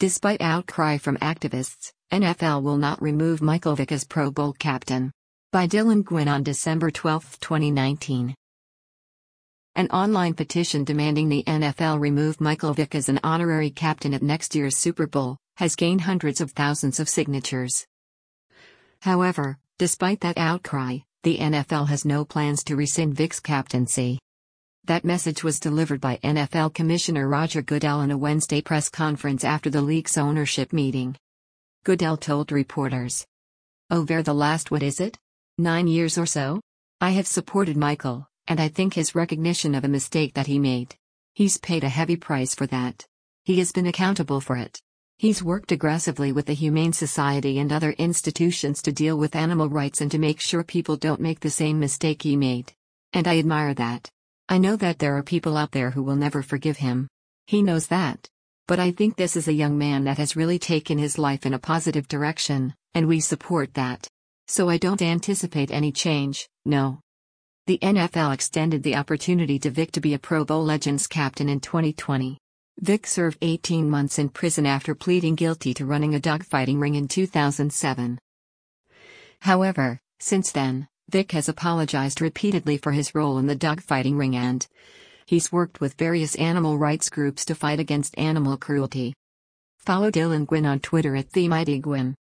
Despite outcry from activists, NFL will not remove Michael Vick as Pro Bowl captain. By Dylan Gwynn on December 12, 2019. An online petition demanding the NFL remove Michael Vick as an honorary captain at next year's Super Bowl has gained hundreds of thousands of signatures. However, despite that outcry, the NFL has no plans to rescind Vick's captaincy. That message was delivered by NFL Commissioner Roger Goodell in a Wednesday press conference after the league's ownership meeting. Goodell told reporters, "Over the last 9 years or so? I have supported Michael, and I think his recognition of a mistake that he made. He's paid a heavy price for that. He has been accountable for it. He's worked aggressively with the Humane Society and other institutions to deal with animal rights and to make sure people don't make the same mistake he made. And I admire that. I know that there are people out there who will never forgive him. He knows that. But I think this is a young man that has really taken his life in a positive direction, and we support that. So I don't anticipate any change, no." The NFL extended the opportunity to Vick to be a Pro Bowl Legends captain in 2020. Vick served 18 months in prison after pleading guilty to running a dogfighting ring in 2007. However, since then, Vick has apologized repeatedly for his role in the dogfighting ring and he's worked with various animal rights groups to fight against animal cruelty. Follow Dylan Gwynn on Twitter @TheMightyGwynn.